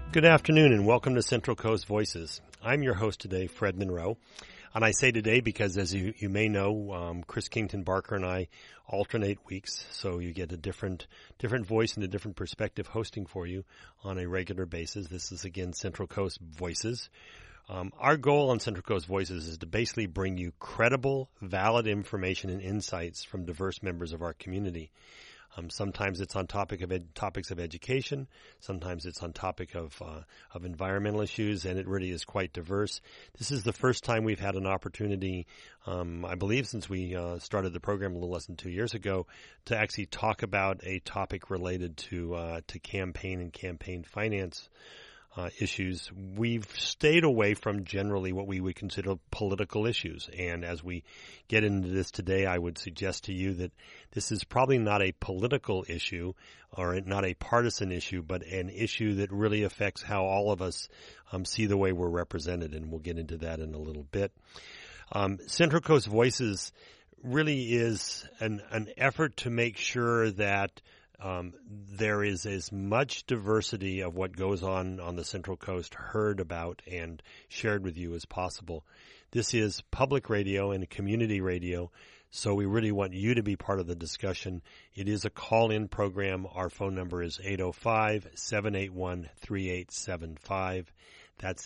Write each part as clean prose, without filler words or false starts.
Good afternoon and welcome to Central Coast Voices. I'm your host today, Fred Monroe. And I say today because, as you may know, Chris Kington Barker and I alternate weeks, so you get a different voice and a different perspective hosting for you on a regular basis. This is, again, Central Coast Voices. Our goal on Central Coast Voices is to basically bring you credible, valid information and insights from diverse members of our community. Sometimes it's on topics of education. Sometimes it's on topic of environmental issues, and it really is quite diverse. This is the first time we've had an opportunity, I believe, since we started the program a little less than 2 years ago, to actually talk about a topic related to campaign and campaign finance issues. We've stayed away from generally what we would consider political issues. And as we get into this today, I would suggest to you that this is probably not a political issue or not a partisan issue, but an issue that really affects how all of us see the way we're represented. And we'll get into that in a little bit. Central Coast Voices really is an effort to make sure that there is as much diversity of what goes on the Central Coast heard about and shared with you as possible. This is public radio and community radio, so we really want you to be part of the discussion. It is a call-in program. Our phone number is 805-781-3875. That's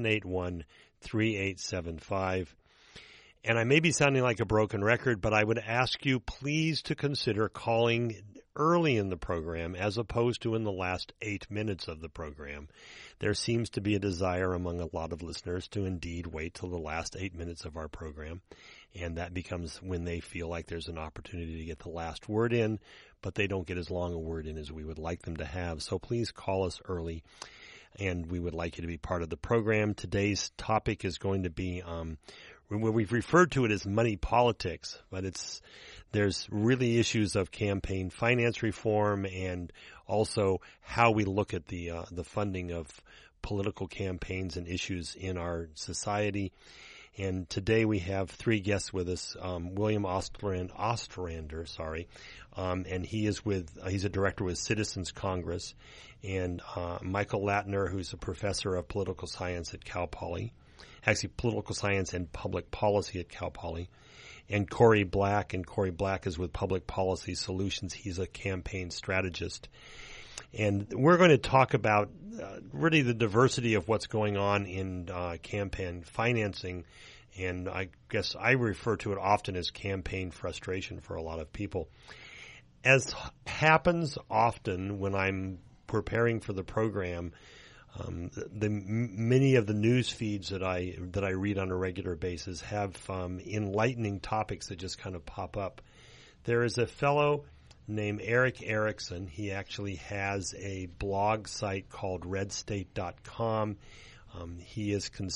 781-3875. And I may be sounding like a broken record, but I would ask you please to consider calling early in the program as opposed to in the last 8 minutes of the program. There seems to be a desire among a lot of listeners to indeed wait till the last 8 minutes of our program, and that becomes when they feel like there's an opportunity to get the last word in, but they don't get as long a word in as we would like them to have. So please call us early, and we would like you to be part of the program. Today's topic is going to be we've referred to it as money politics, but there's really issues of campaign finance reform and also how we look at the funding of political campaigns and issues in our society. And today we have three guests with us. William Ostrander, and he's a director with Citizens Congress, and Michael Latner, who's a professor of political science at Cal Poly. Actually, political science and public policy at Cal Poly, and Corey Black is with Public Policy Solutions. He's a campaign strategist. And we're going to talk about really the diversity of what's going on in campaign financing, and I guess I refer to it often as campaign frustration for a lot of people. As happens often when I'm preparing for the program, many of the news feeds that I read on a regular basis have enlightening topics that just kind of pop up. There is a fellow named Eric Erickson. He actually has a blog site called redstate.com. He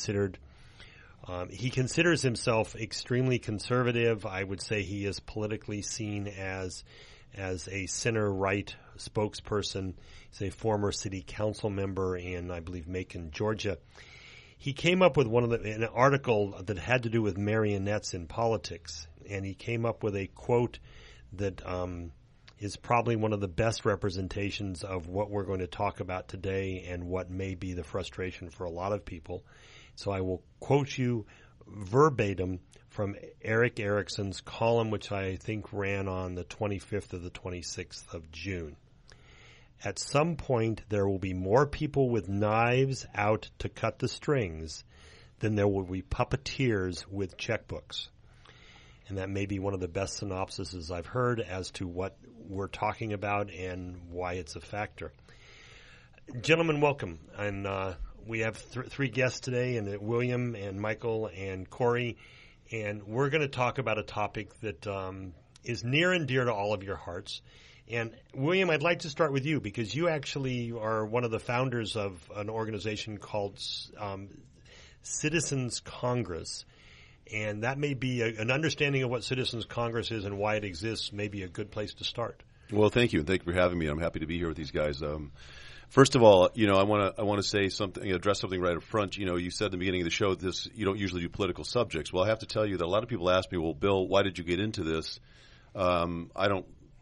considers himself extremely conservative. I would say he is politically seen as a center-right spokesperson. He's a former city council member in, I believe, Macon, Georgia. He came up with an article that had to do with marionettes in politics, and he came up with a quote that is probably one of the best representations of what we're going to talk about today and what may be the frustration for a lot of people. So I will quote you verbatim from Eric Erickson's column, which I think ran on the 25th or the 26th of June. At some point, there will be more people with knives out to cut the strings than there will be puppeteers with checkbooks. And that may be one of the best synopsises I've heard as to what we're talking about and why it's a factor. Gentlemen, welcome. And we have three guests today, and William and Michael and Corey. And we're going to talk about a topic that is near and dear to all of your hearts. And William, I'd like to start with you because you actually are one of the founders of an organization called Citizens Congress. And that may be an understanding of what Citizens Congress is and why it exists may be a good place to start. Well, thank you. And thank you for having me. I'm happy to be here with these guys. First of all, I want to say something, address something right up front. You said at the beginning of the show you don't usually do political subjects. Well, I have to tell you that a lot of people ask me, well, Bill, why did you get into this? I don't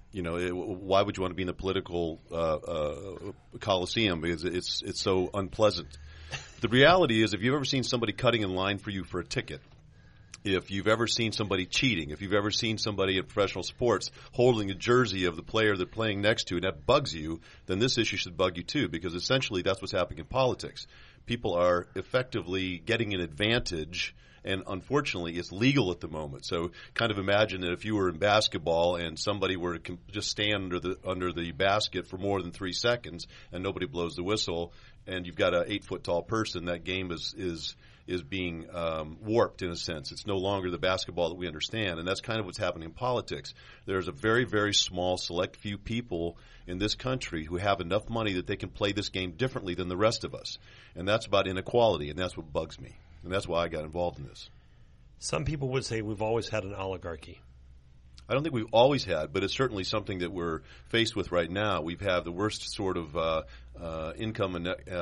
Why would you want to be in a political coliseum? Because it's so unpleasant. The reality is, if you've ever seen somebody cutting in line for you for a ticket, if you've ever seen somebody cheating, if you've ever seen somebody in professional sports holding a jersey of the player they're playing next to, and that bugs you, then this issue should bug you too, because essentially that's what's happening in politics. People are effectively getting an advantage, and unfortunately it's legal at the moment. So kind of imagine that if you were in basketball and somebody were to just stand under the basket for more than 3 seconds and nobody blows the whistle, and you've got an 8-foot tall person, that game is being warped in a sense. It's no longer the basketball that we understand, and that's kind of what's happening in politics. There's a very, very small, select few people in this country who have enough money that they can play this game differently than the rest of us, and that's about inequality, and that's what bugs me, and that's why I got involved in this. Some people would say we've always had an oligarchy. I don't think we've always had, but it's certainly something that we're faced with right now. We've had the worst sort of income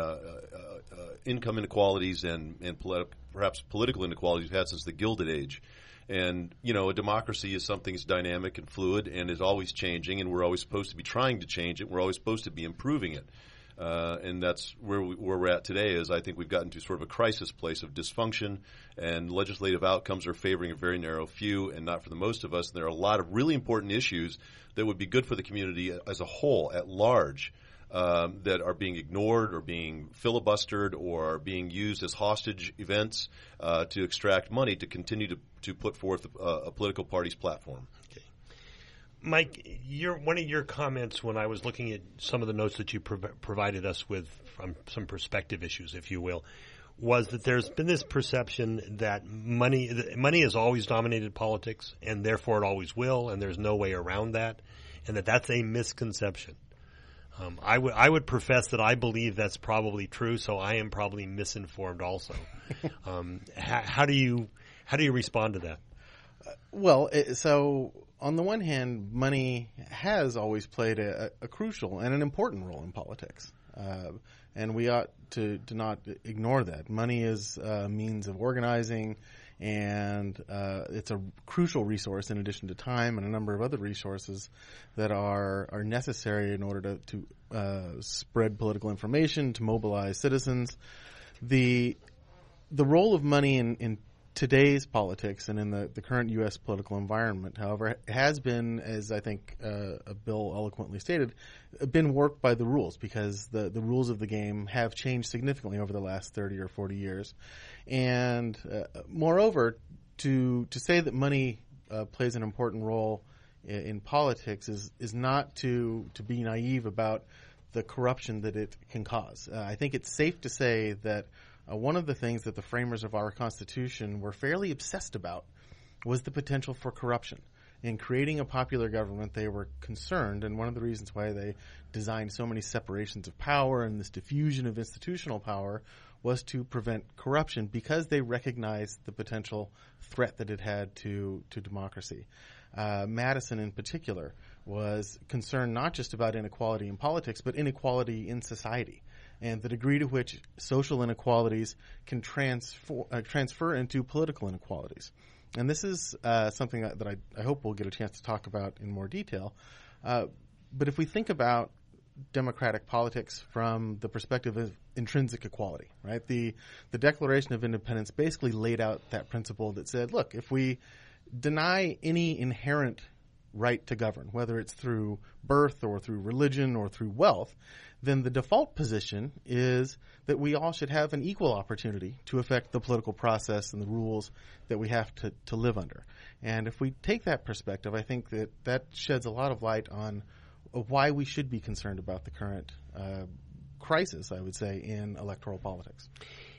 inequalities and perhaps political inequalities we've had since the Gilded Age. And, a democracy is something that's dynamic and fluid and is always changing, and we're always supposed to be trying to change it. We're always supposed to be improving it. And that's where we're at today. Is I think we've gotten to sort of a crisis place of dysfunction, and legislative outcomes are favoring a very narrow few and not for the most of us. And there are a lot of really important issues that would be good for the community as a whole, at large, that are being ignored or being filibustered or are being used as hostage events to extract money to continue to put forth a political party's platform. Okay. Mike, one of your comments when I was looking at some of the notes that you provided us with from some perspective issues, if you will, was that there's been this perception that money has always dominated politics, and therefore it always will, and there's no way around that, and that's a misconception. I would profess that I believe that's probably true, so I am probably misinformed also. How do you respond to that? Well, so on the one hand, money has always played a crucial and an important role in politics. And we ought to not ignore that. Money is a means of organizing, and it's a crucial resource in addition to time and a number of other resources that are necessary in order to spread political information, to mobilize citizens. The role of money in today's politics and in the current U.S. political environment, however, has been, as I think Bill eloquently stated, been warped by the rules, because the rules of the game have changed significantly over the last 30 or 40 years. And moreover, to say that money plays an important role in politics is not to be naive about the corruption that it can cause. I think it's safe to say that one of the things that the framers of our Constitution were fairly obsessed about was the potential for corruption. In creating a popular government, they were concerned, and one of the reasons why they designed so many separations of power and this diffusion of institutional power was to prevent corruption, because they recognized the potential threat that it had to democracy. Madison, in particular, was concerned not just about inequality in politics, but inequality in society, and the degree to which social inequalities can transfer into political inequalities. And this is something that I hope we'll get a chance to talk about in more detail. But if we think about democratic politics from the perspective of intrinsic equality, right? The Declaration of Independence basically laid out that principle that said, look, if we deny any inherent right to govern, whether it's through birth or through religion or through wealth, then the default position is that we all should have an equal opportunity to affect the political process and the rules that we have to live under. And if we take that perspective, I think that sheds a lot of light on why we should be concerned about the current crisis, I would say, in electoral politics.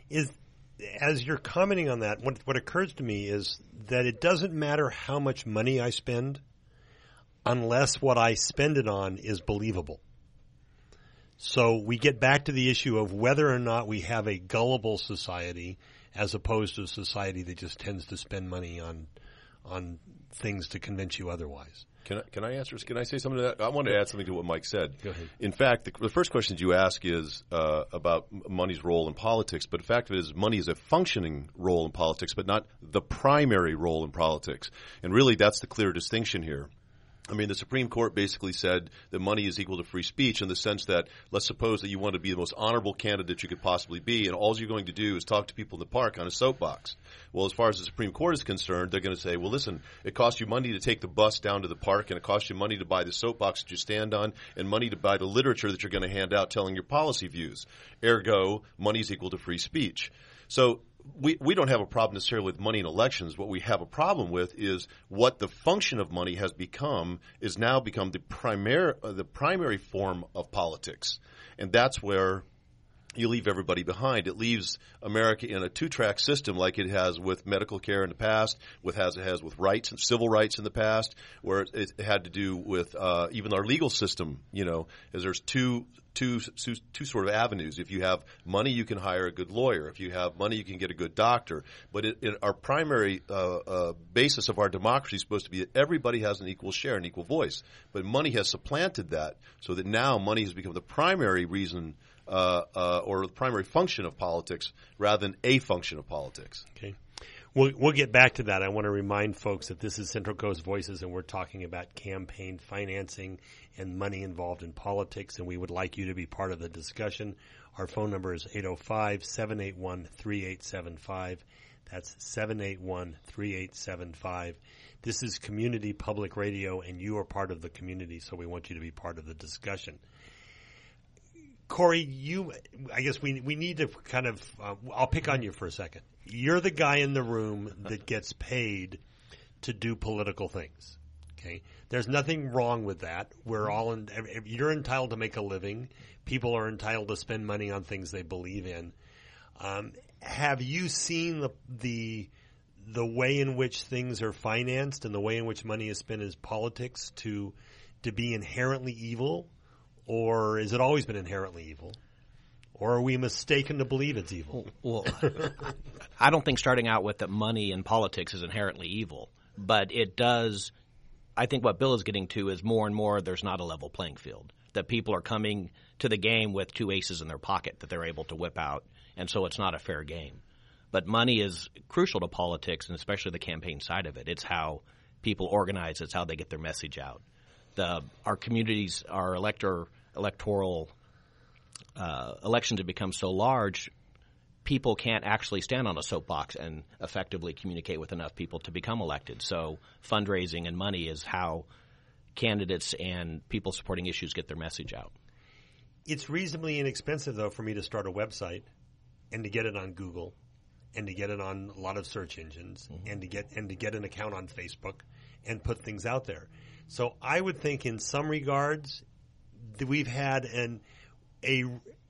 As you're commenting on that, what occurs to me is that it doesn't matter how much money I spend unless what I spend it on is believable. So we get back to the issue of whether or not we have a gullible society as opposed to a society that just tends to spend money on things to convince you otherwise. Can I answer? Can I say something to that? I want to add something to what Mike said. Go ahead. In fact, the first question you ask is about money's role in politics, but the fact of it is money is a functioning role in politics, but not the primary role in politics. And really, that's the clear distinction here. I mean, the Supreme Court basically said that money is equal to free speech in the sense that, let's suppose that you want to be the most honorable candidate you could possibly be, and all you're going to do is talk to people in the park on a soapbox. Well, as far as the Supreme Court is concerned, they're going to say, well, listen, it costs you money to take the bus down to the park, and it costs you money to buy the soapbox that you stand on, and money to buy the literature that you're going to hand out telling your policy views. Ergo, money is equal to free speech. So we don't have a problem necessarily with money in elections. What we have a problem with is what the function of money has become is now become the primary form of politics. And that's where you leave everybody behind. It leaves America in a two-track system like it has with medical care in the past, as it has with rights and civil rights in the past, where it had to do with even our legal system, as there's two sort of avenues. If you have money, you can hire a good lawyer. If you have money, you can get a good doctor. But our primary basis of our democracy is supposed to be that everybody has an equal share, an equal voice. But money has supplanted that so that now money has become the primary reason or the primary function of politics rather than a function of politics. Okay. We'll get back to that. I want to remind folks that this is Central Coast Voices, and we're talking about campaign financing and money involved in politics, and we would like you to be part of the discussion. Our phone number is 805-781-3875. That's 781-3875. This is community public radio, and you are part of the community, so we want you to be part of the discussion. Corey, I guess we need to kind of I'll pick on you for a second. You're the guy in the room that gets paid to do political things. Okay, there's nothing wrong with that. You're entitled to make a living. People are entitled to spend money on things they believe in. Have you seen the way in which things are financed and the way in which money is spent as politics to be inherently evil? Or has it always been inherently evil? Or are we mistaken to believe it's evil? Well, I don't think starting out with that money in politics is inherently evil. But it does – I think what Bill is getting to is more and more there's not a level playing field, that people are coming to the game with two aces in their pocket that they're able to whip out, and so it's not a fair game. But money is crucial to politics, and especially the campaign side of it. It's how people organize. It's how they get their message out. Our communities, our electoral elections have become so large, people can't actually stand on a soapbox and effectively communicate with enough people to become elected. So fundraising and money is how candidates and people supporting issues get their message out. It's reasonably inexpensive, though, for me to start a website and to get it on Google and to get it on a lot of search engines and to get an account on Facebook and put things out there. So I would think in some regards that we've had a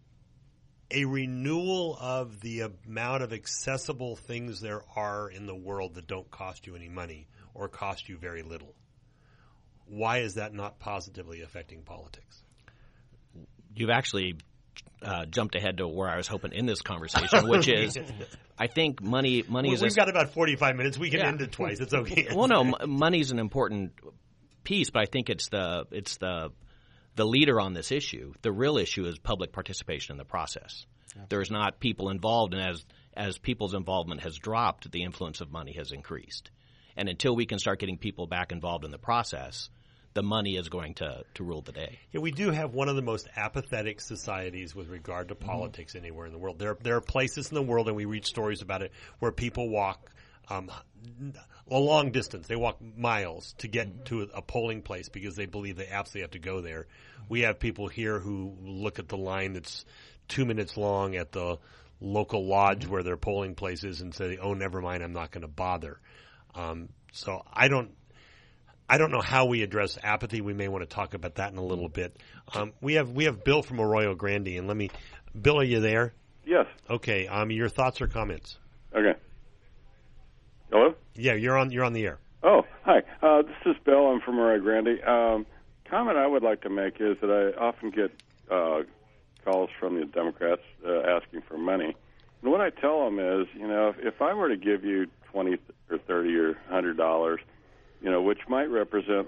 renewal of the amount of accessible things there are in the world that don't cost you any money or cost you very little. Why is that not positively affecting politics? You've actually jumped ahead to where I was hoping in this conversation, which is I think money is – We've got about 45 minutes. We can end it twice. It's okay. Well, no, money's an important piece, but I think it's the leader on this issue. The real issue is public participation in the process. Yeah. There's not people involved, and as people's involvement has dropped, the influence of money has increased. And until we can start getting people back involved in the process, the money is going to rule the day. Yeah, we do have one of the most apathetic societies with regard to politics anywhere in the world. There are places in the world, and we read stories about it, where people walk a long distance. They walk miles to get to a polling place because they believe they absolutely have to go there. We have people here who look at the line that's 2 minutes long at the local lodge where their polling place is and say, "Oh, never mind, I'm not going to bother." So I don't know how we address apathy. We may want to talk about that in a little bit. We have Bill from Arroyo Grande, and Bill, are you there? Yes. Okay. Your thoughts or comments? Okay. Hello? Yeah, you're on the air. Oh, hi. This is Bill. I'm from Arroyo Grande. Comment I would like to make is that I often get calls from the Democrats asking for money. And what I tell them is, if I were to give you $20 or $30 or $100, which might represent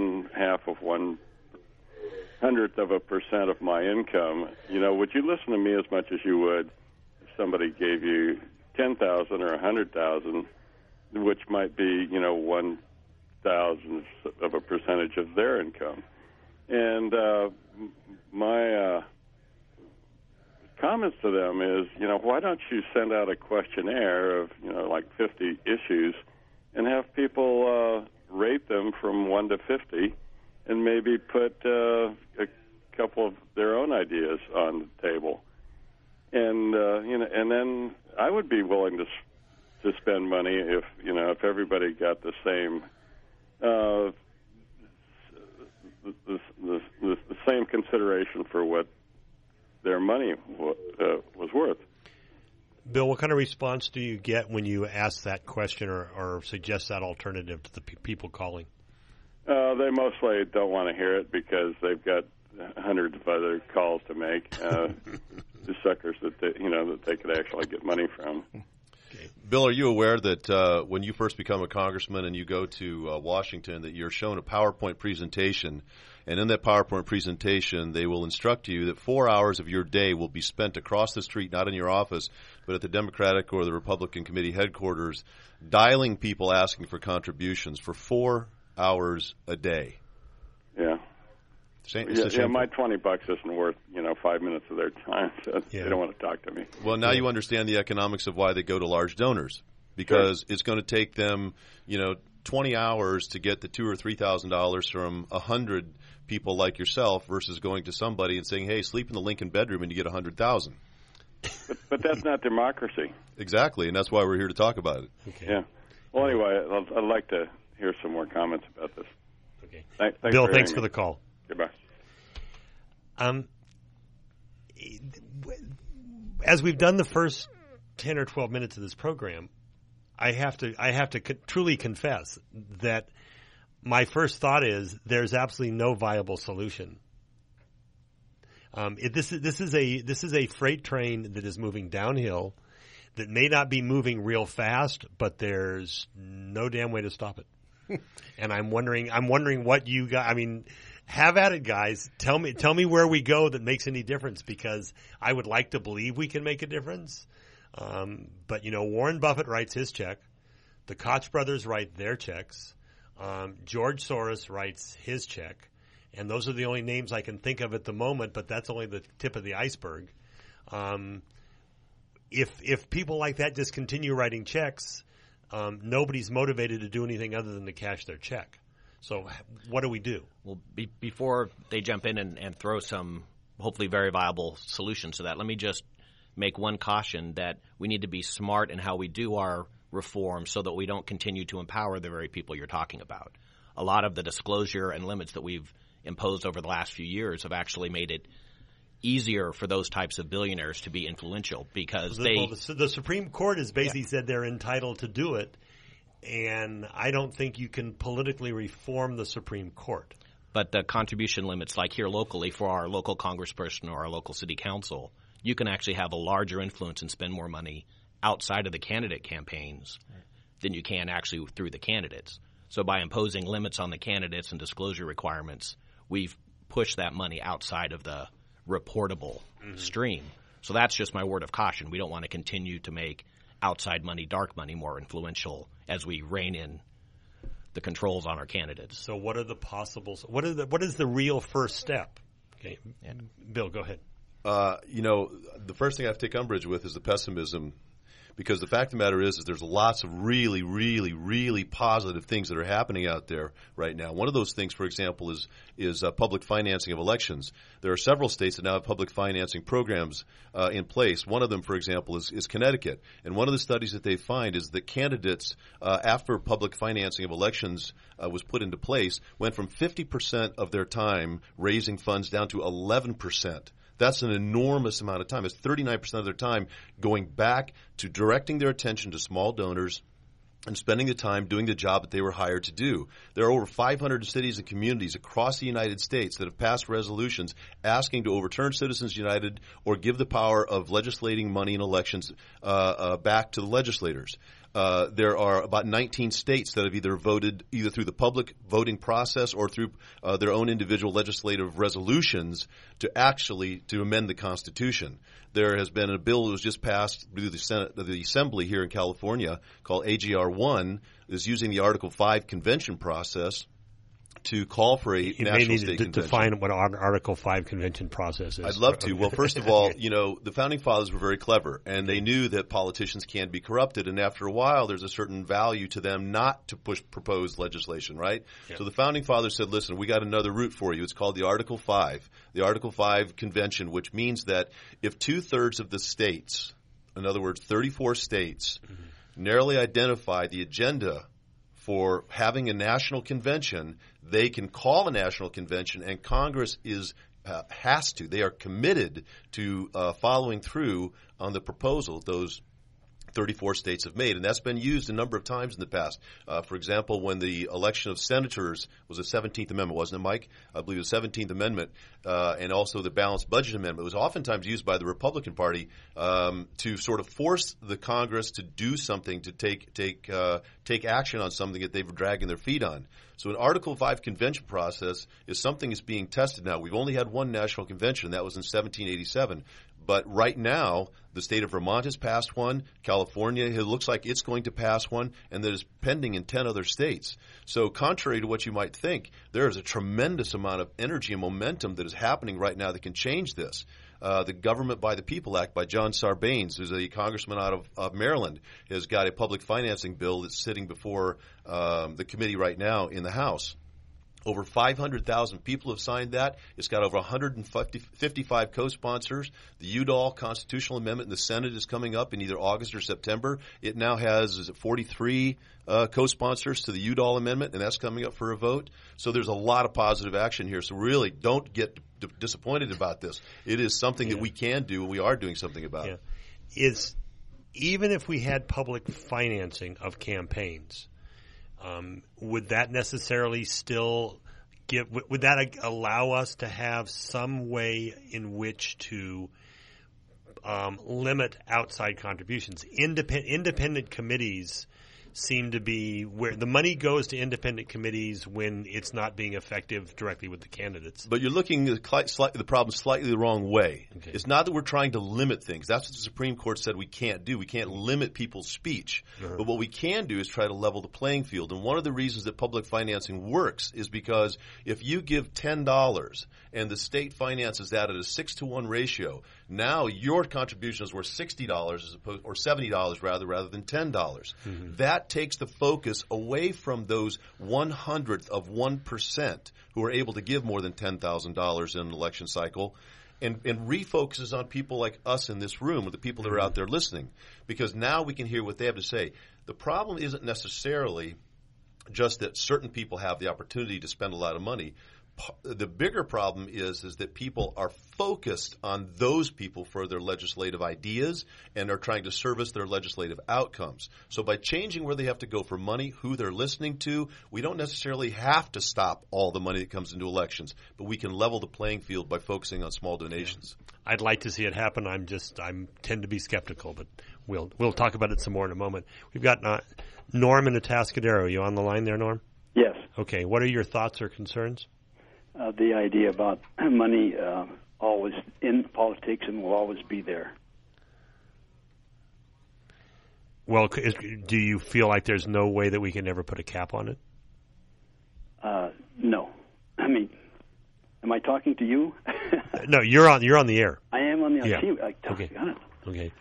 0.1% of my income, would you listen to me as much as you would if somebody gave you $10,000 or $100,000, which might be, 1 thousands of a percentage of their income. And my comments to them is, why don't you send out a questionnaire of, like 50 issues and have people rate them from 1 to 50 and maybe put a couple of their own ideas on the table. And, and then I would be willing to spend money if everybody got the same the same consideration for what their money was worth. Bill, what kind of response do you get when you ask that question or suggest that alternative to the people calling? They mostly don't want to hear it because they've got hundreds of other calls to make. The suckers that they could actually get money from. Okay. Bill, are you aware that when you first become a congressman and you go to Washington, that you're shown a PowerPoint presentation, and in that PowerPoint presentation, they will instruct you that 4 hours of your day will be spent across the street, not in your office, but at the Democratic or the Republican committee headquarters, dialing people asking for contributions for 4 hours a day. Yeah. My $20 isn't worth 5 minutes of their time. So They don't want to talk to me. Well, now you understand the economics of why they go to large donors, because it's going to take them 20 hours to get the $2,000 or $3,000 from 100 people like yourself versus going to somebody and saying, "Hey, sleep in the Lincoln bedroom and you get 100,000." But that's not democracy. Exactly, and that's why we're here to talk about it. Okay. Yeah. Well, anyway, I'd like to hear some more comments about this. Okay. Bill, thanks for the call. Goodbye. As we've done the first 10 or 12 minutes of this program, I have to truly confess that my first thought is there's absolutely no viable solution. This is a freight train that is moving downhill, that may not be moving real fast, but there's no damn way to stop it. And I'm wondering what you got. I mean, have at it, guys. Tell me where we go that makes any difference, because I would like to believe we can make a difference. But Warren Buffett writes his check. The Koch brothers write their checks. George Soros writes his check. And those are the only names I can think of at the moment, but that's only the tip of the iceberg. If people like that just continue writing checks, nobody's motivated to do anything other than to cash their check. So what do we do? Well, before they jump in and throw some hopefully very viable solutions to that, let me just make one caution that we need to be smart in how we do our reform so that we don't continue to empower the very people you're talking about. A lot of the disclosure and limits that we've imposed over the last few years have actually made it easier for those types of billionaires to be influential because the Supreme Court has basically said they're entitled to do it, and I don't think you can politically reform the Supreme Court. But the contribution limits, like here locally for our local congressperson or our local city council, you can actually have a larger influence and spend more money outside of the candidate campaigns than you can actually through the candidates. So by imposing limits on the candidates and disclosure requirements, we've pushed that money outside of the reportable stream. So that's just my word of caution. We don't want to continue to make outside money, dark money, more influential as we rein in the controls on our candidates. So what are the possibles? What is the real first step? Okay, Bill, go ahead. The first thing I have to take umbrage with is the pessimism, because the fact of the matter is there's lots of really, really, really positive things that are happening out there right now. One of those things, for example, is public financing of elections. There are several states that now have public financing programs in place. One of them, for example, is Connecticut. And one of the studies that they find is that candidates, after public financing of elections was put into place, went from 50% of their time raising funds down to 11%. That's an enormous amount of time. It's 39% of their time going back to directing their attention to small donors and spending the time doing the job that they were hired to do. There are over 500 cities and communities across the United States that have passed resolutions asking to overturn Citizens United or give the power of legislating money in elections back to the legislators. There are about 19 states that have either voted either through the public voting process or through their own individual legislative resolutions to amend the Constitution. There has been a bill that was just passed through the Assembly here in California called AGR 1, is using the Article 5 convention process to call for a national state convention. Define what Article 5 convention process is. I'd love to. Well, first of all, the Founding Fathers were very clever, and they knew that politicians can be corrupted, and after a while, there's a certain value to them not to propose legislation, right? Yeah. So the Founding Fathers said, listen, we got another route for you. It's called the Article 5. The Article 5 convention, which means that if 2/3 of the states, in other words, 34 states, narrowly identify the agenda for having a national convention, they can call a national convention, and Congress has to. They are committed to following through on the proposal those 34 states have made, and that's been used a number of times in the past. For example, when the election of senators was the 17th Amendment, wasn't it, Mike? I believe it was the 17th Amendment, and also the Balanced Budget Amendment. It was oftentimes used by the Republican Party to sort of force the Congress to do something, to take action on something that they've been dragging their feet on. So an Article 5 convention process is something that's being tested now. We've only had one national convention. That was in 1787. But right now, the state of Vermont has passed one. California, it looks like it's going to pass one, and that is pending in 10 other states. So contrary to what you might think, there is a tremendous amount of energy and momentum that is happening right now that can change this. The Government by the People Act by John Sarbanes, who's a congressman out of Maryland, has got a public financing bill that's sitting before the committee right now in the House. Over 500,000 people have signed that. It's got over 155 co-sponsors. The Udall constitutional amendment in the Senate is coming up in either August or September. It now has, 43 co-sponsors to the Udall amendment, and that's coming up for a vote. So there's a lot of positive action here. So really don't get disappointed about this. It is something that we can do, and we are doing something about it. Even if we had public financing of campaigns, would that necessarily still would that allow us to have some way in which to limit outside contributions? Independent committees seem to be where the money goes to independent committees when it's not being effective directly with the candidates. But you're looking at the problem slightly the wrong way. Okay. It's not that we're trying to limit things. That's what the Supreme Court said we can't do. We can't limit people's speech. Uh-huh. But what we can do is try to level the playing field. And one of the reasons that public financing works is because if you give $10 and the state finances that at a 6-to-1 ratio, now your contribution is worth $60 as opposed, or $70 rather than $10. Mm-hmm. That takes the focus away from those 1/100th of 1% who are able to give more than $10,000 in an election cycle, and refocuses on people like us in this room, or the people that are out there listening, because now we can hear what they have to say. The problem isn't necessarily just that certain people have the opportunity to spend a lot of money. The bigger problem is that people are focused on those people for their legislative ideas and are trying to service their legislative outcomes. So by changing where they have to go for money, who they're listening to, we don't necessarily have to stop all the money that comes into elections, but we can level the playing field by focusing on small donations. I'd like to see it happen. I tend to be skeptical, but we'll talk about it some more in a moment. We've got Norm in Atascadero. Are you on the line there, Norm? Yes. Okay. What are your thoughts or concerns? The idea about money always in politics and will always be there. Well, do you feel like there's no way that we can ever put a cap on it? No. I mean, am I talking to you? No, you're on the air. I am on the air. Yeah. Okay. Okay.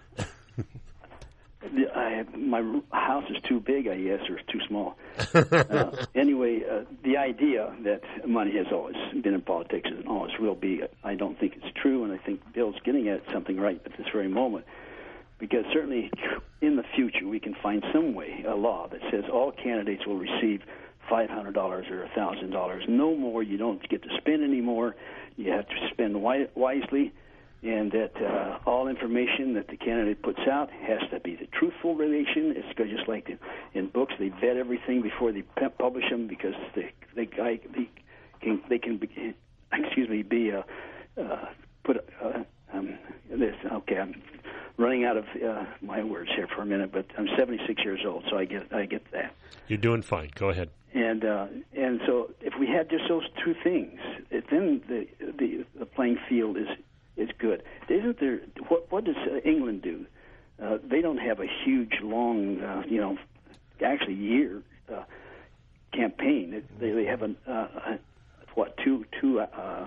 My house is too big, I guess, or too small. Anyway, the idea that money has always been in politics and always will be, I don't think it's true, and I think Bill's getting at something right at this very moment. Because certainly in the future we can find some way, a law that says all candidates will receive $500 or $1,000. No more. You don't get to spend anymore. You have to spend wisely. And that all information that the candidate puts out has to be the truthful relation. It's just like in books, they vet everything before they publish them because they can be put this. Okay, I'm running running out of my words here for a minute, but I'm 76 years old, so I get that. You're doing fine. Go ahead. And so if we had just those two things, then the playing field is good. Isn't there? What does England do? They don't have a huge, long, actually year campaign. They have two.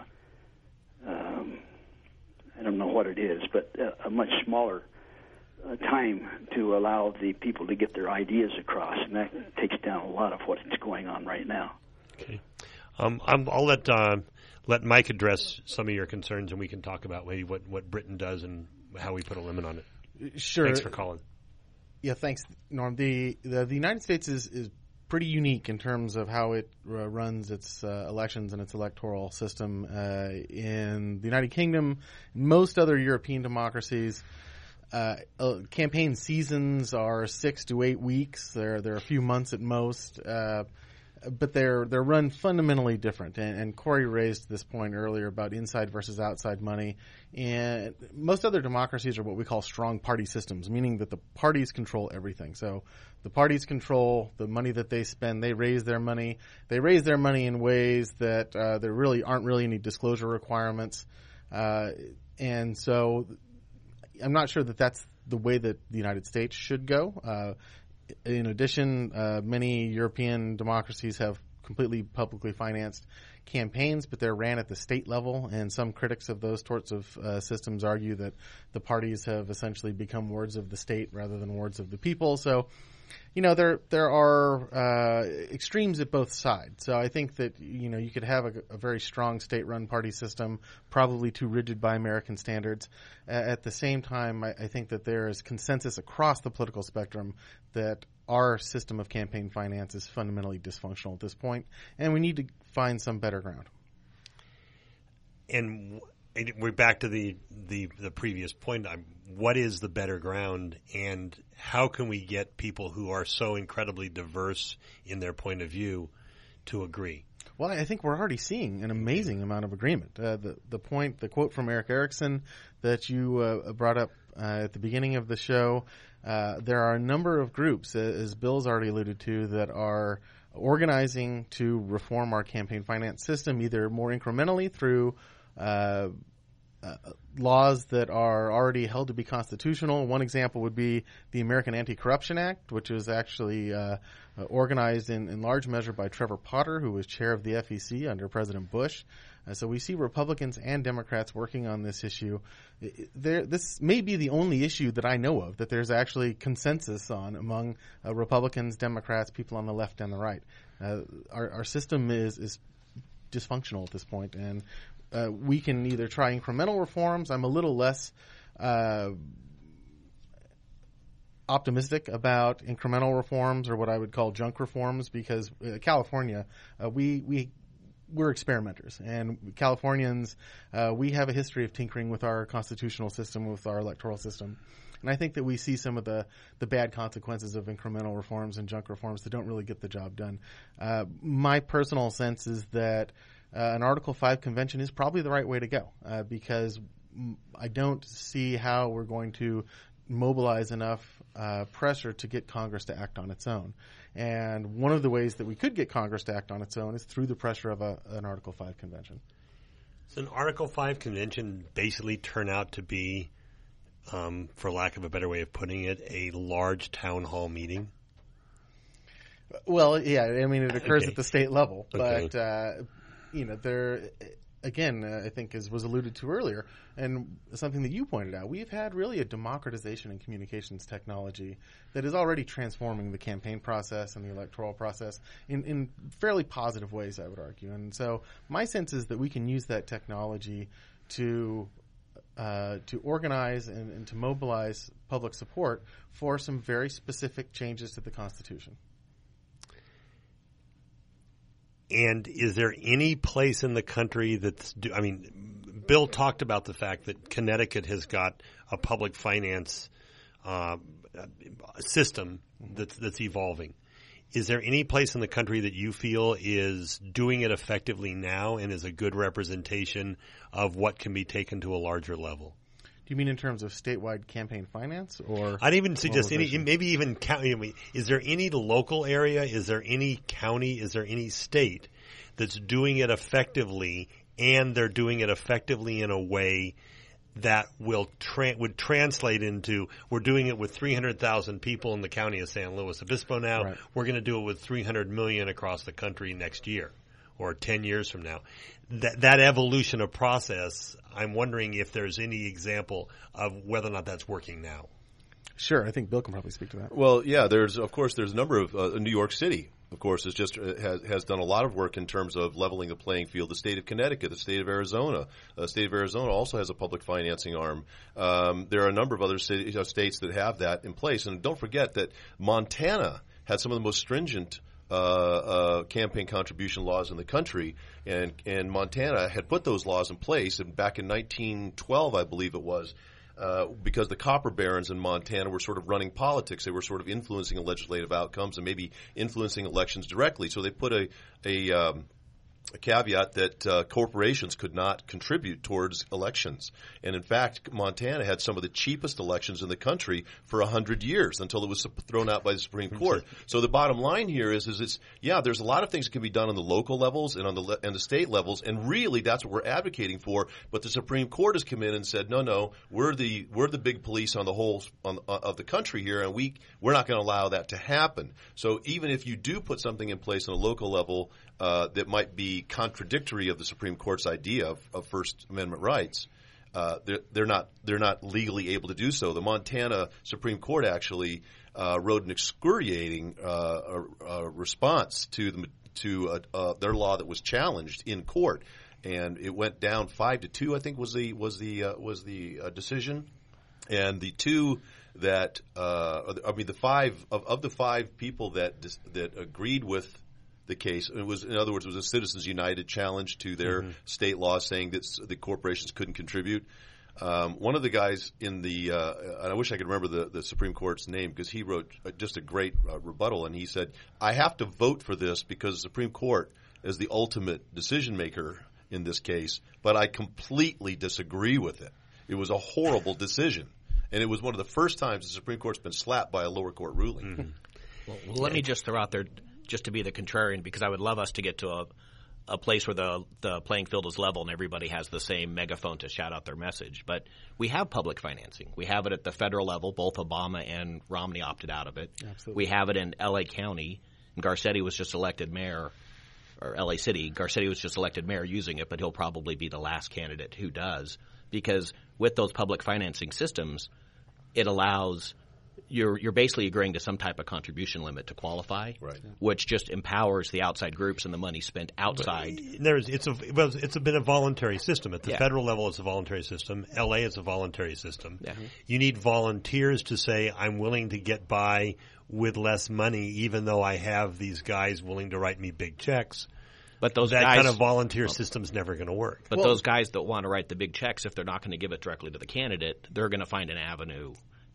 I don't know what it is, but a much smaller time to allow the people to get their ideas across, and that takes down a lot of what is going on right now. Okay, I'll let Mike address some of your concerns, and we can talk about maybe what Britain does and how we put a limit on it. Sure. Thanks for calling. Yeah, thanks, Norm. The United States is pretty unique in terms of how it runs its elections and its electoral system. In the United Kingdom, most other European democracies, campaign seasons are 6 to 8 weeks. They're a few months at most, but they're run fundamentally different. And Corey raised this point earlier about inside versus outside money. And most other democracies are what we call strong party systems, meaning that the parties control everything. So the parties control the money that they spend. They raise their money. They raise their money in ways that there really aren't any disclosure requirements. And so I'm not sure that that's the way that the United States should go. In addition, many European democracies have completely publicly financed campaigns, but they're ran at the state level, and some critics of those sorts of systems argue that the parties have essentially become wards of the state rather than wards of the people. So, there are extremes at both sides. So I think that, you could have a very strong state-run party system, probably too rigid by American standards. At the same time, I think that there is consensus across the political spectrum that our system of campaign finance is fundamentally dysfunctional at this point, and we need to find some better ground. And we're back to the previous point. What is the better ground, and how can we get people who are so incredibly diverse in their point of view to agree? Well, I think we're already seeing an amazing amount of agreement. The quote from Eric Erickson that you brought up at the beginning of the show, there are a number of groups, as Bill's already alluded to, that are organizing to reform our campaign finance system, either more incrementally through laws that are already held to be constitutional. One example would be the American Anti-Corruption Act, which was actually organized in large measure by Trevor Potter, who was chair of the FEC under President Bush. So we see Republicans and Democrats working on this issue. This may be the only issue that I know of that there's actually consensus on among Republicans, Democrats, people on the left and the right. Our system is dysfunctional at this point, and we can either try incremental reforms. I'm a little less optimistic about incremental reforms, or what I would call junk reforms, because California, we're experimenters, and Californians, we have a history of tinkering with our constitutional system, with our electoral system. And I think that we see some of the bad consequences of incremental reforms and junk reforms that don't really get the job done. My personal sense is that an Article 5 convention is probably the right way to go, because I don't see how we're going to mobilize enough pressure to get Congress to act on its own. And one of the ways that we could get Congress to act on its own is through the pressure of an Article 5 convention. So an Article 5 convention basically turn out to be, for lack of a better way of putting it, a large town hall meeting? Well, yeah, I mean, it occurs Okay. at the state level, Okay. but there, again, I think as was alluded to earlier, and something that you pointed out, we've had really a democratization in communications technology that is already transforming the campaign process and the electoral process in fairly positive ways, I would argue. And so my sense is that we can use that technology to organize and to mobilize public support for some very specific changes to the Constitution. And is there any place in the country Bill talked about the fact that Connecticut has got a public finance system that's evolving. Is there any place in the country that you feel is doing it effectively now and is a good representation of what can be taken to a larger level? you mean in terms of statewide campaign finance, or I'd even suggest mobilization? maybe even county. Is there any local area? Is there any county? Is there any state that's doing it effectively, and they're doing it effectively in a way that would translate into, we're doing it with 300,000 people in the county of San Luis Obispo now. Right. We're going to do it with 300 million across the country next year or 10 years from now. That evolution of process, I'm wondering if there's any example of whether or not that's working now. Sure, I think Bill can probably speak to that. Well, yeah, there's a number of New York City, of course, has done a lot of work in terms of leveling the playing field. The state of Connecticut, the state of Arizona. The state of Arizona also has a public financing arm. There are a number of other states that have that in place. And don't forget that Montana had some of the most stringent campaign contribution laws in the country, and Montana had put those laws in place. And back in 1912, I believe it was, because the copper barons in Montana were sort of running politics. They were sort of influencing legislative outcomes and maybe influencing elections directly. So they put a caveat that corporations could not contribute towards elections. And in fact, Montana had some of the cheapest elections in the country for 100 years until it was thrown out by the Supreme Court. So the bottom line here is there's a lot of things that can be done on the local levels and on the state levels, and really that's what we're advocating for. But the Supreme Court has come in and said, no, we're the big police on the whole of the country here, and we're not going to allow that to happen. So even if you do put something in place on a local level that might be contradictory of the Supreme Court's idea of First Amendment rights, they're not legally able to do so. The Montana Supreme Court actually wrote an excoriating response to their law that was challenged in court, and it went down 5-2. I think was the decision, and the two that the five of the five people that agreed with the case. It was, in other words, it was a Citizens United challenge to their state law saying that the corporations couldn't contribute. One of the guys in the and I wish I could remember the Supreme Court's name, because he wrote just a great rebuttal, and he said, I have to vote for this because the Supreme Court is the ultimate decision maker in this case, but I completely disagree with it. It was a horrible decision, and it was one of the first times the Supreme Court's been slapped by a lower court ruling. Well, let me just throw out there, just to be the contrarian, because I would love us to get to a place where the playing field is level and everybody has the same megaphone to shout out their message. But we have public financing. We have it at the federal level. Both Obama and Romney opted out of it. Absolutely. We have it in L.A. County. And Garcetti was just elected mayor, or L.A. City. Garcetti was just elected mayor using it, but he'll probably be the last candidate who does. Because with those public financing systems, it allows – you're basically agreeing to some type of contribution limit to qualify, right? Which just empowers the outside groups and the money spent outside. It's been a voluntary system at the federal level. It's a voluntary system. LA is a voluntary system. Yeah. You need volunteers to say, I'm willing to get by with less money, even though I have these guys willing to write me big checks. But those that guys, kind of volunteer system is never going to work. But those guys that want to write the big checks, if they're not going to give it directly to the candidate, they're going to find an avenue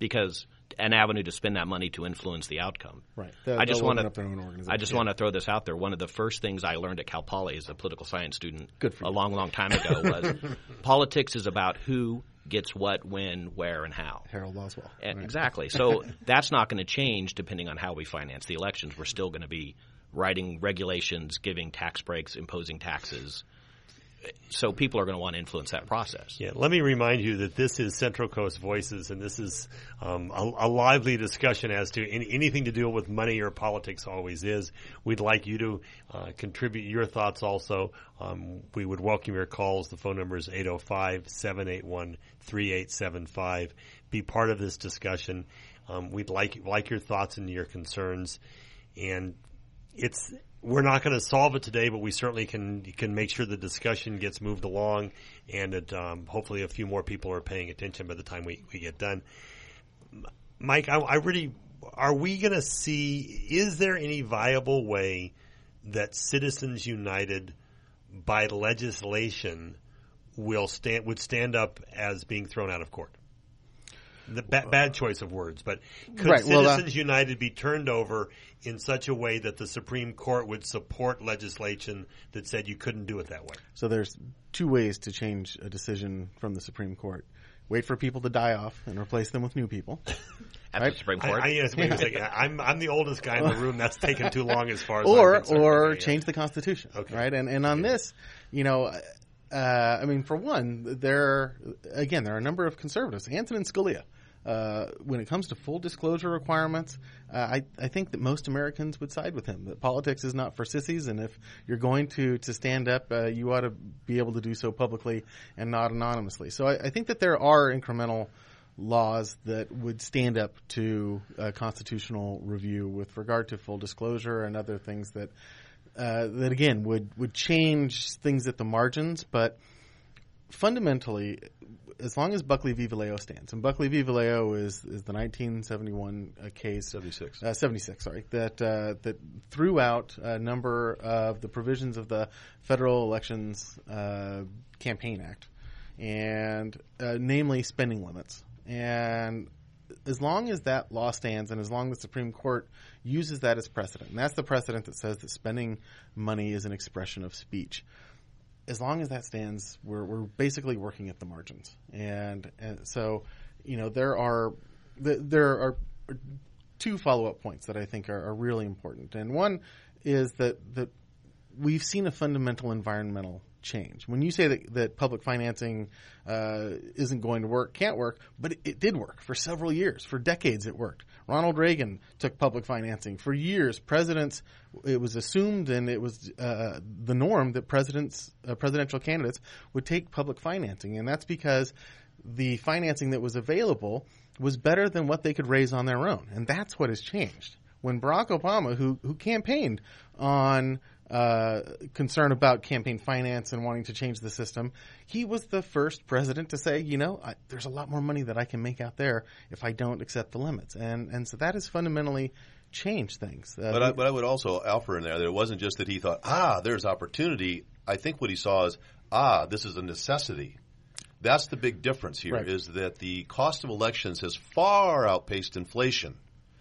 to spend that money to influence the outcome. Right. I just want to throw this out there. One of the first things I learned at Cal Poly as a political science student a long, long time ago was politics is about who gets what, when, where, and how. Harold Oswald. Right. Exactly. So that's not going to change depending on how we finance the elections. We're still going to be writing regulations, giving tax breaks, imposing taxes. So people are going to want to influence that process. Yeah, let me remind you that this is Central Coast Voices, and this is a lively discussion as to anything to do with money or politics. Always is. We'd like you to contribute your thoughts also. We would welcome your calls. The phone number is 805-781-3875. Be part of this discussion. We'd like your thoughts and your concerns, and we're not going to solve it today, but we certainly can make sure the discussion gets moved along, and that hopefully a few more people are paying attention by the time we get done. Mike, are we going to see, is there any viable way that Citizens United by legislation would stand up as being thrown out of court? The bad choice of words, but could Citizens United be turned over in such a way that the Supreme Court would support legislation that said you couldn't do it that way? So there's two ways to change a decision from the Supreme Court. wait for people to die off and replace them with new people. At Right? the Supreme Court. Yes, wait a second. I'm the oldest guy in the room. That's taken too long as far as or I'm concerned. or Okay, yeah. change the Constitution, Okay. right? And on this, I mean, for one, there are a number of conservatives, Antonin Scalia. When it comes to full disclosure requirements, I think that most Americans would side with him. That politics is not for sissies, and if you're going to stand up, you ought to be able to do so publicly and not anonymously. So I think that there are incremental laws that would stand up to constitutional review with regard to full disclosure and other things that again would change things at the margins, but fundamentally, as long as Buckley v. Vallejo stands, and Buckley v. Vallejo is the 1971 case, 76, that threw out a number of the provisions of the Federal Elections Campaign Act, and namely spending limits. And as long as that law stands, and as long as the Supreme Court uses that as precedent, and that's the precedent that says that spending money is an expression of speech. As long as that stands, we're basically working at the margins, and so there are two follow-up points that I think are really important, and one is that we've seen a fundamental environmental change. When you say that public financing isn't going to work, can't work, but it did work for several years. For decades it worked. Ronald Reagan took public financing. For years, it was assumed and it was the norm that presidential candidates would take public financing. And that's because the financing that was available was better than what they could raise on their own. And that's what has changed. When Barack Obama, who campaigned on concern about campaign finance and wanting to change the system, he was the first president to say, there's a lot more money that I can make out there if I don't accept the limits. And so that has fundamentally changed things. But I would also offer in there that it wasn't just that he thought, there's opportunity. I think what he saw is, this is a necessity. That's the big difference here, is that the cost of elections has far outpaced inflation.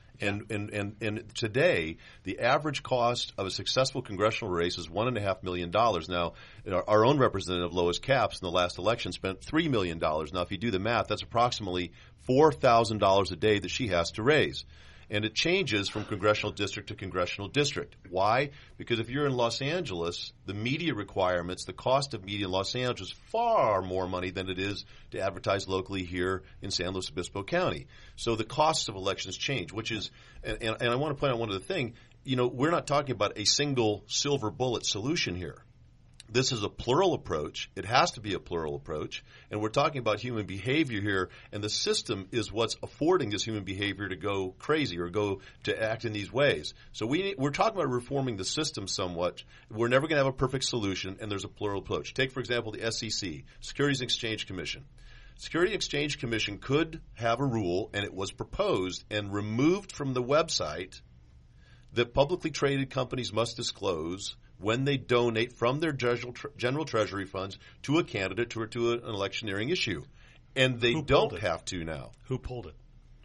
And today, the average cost of a successful congressional race is $1.5 million. Now, our own representative, Lois Capps, in the last election spent $3 million. Now, if you do the math, that's approximately $4,000 a day that she has to raise. And it changes from congressional district to congressional district. Why? Because if you're in Los Angeles, the media requirements, the cost of media in Los Angeles is far more money than it is to advertise locally here in San Luis Obispo County. So the costs of elections change, which is, and I want to point out one other thing, we're not talking about a single silver bullet solution here. This is a plural approach. It has to be a plural approach. And we're talking about human behavior here, and the system is what's affording this human behavior to go crazy or go to act in these ways. So we're talking about reforming the system somewhat. We're never going to have a perfect solution, and there's a plural approach. Take, for example, the SEC, Securities and Exchange Commission. Securities and Exchange Commission could have a rule, and it was proposed and removed from the website, that publicly traded companies must disclose when they donate from their general treasury funds to a candidate or to an electioneering issue. And they don't have to now. Who pulled it?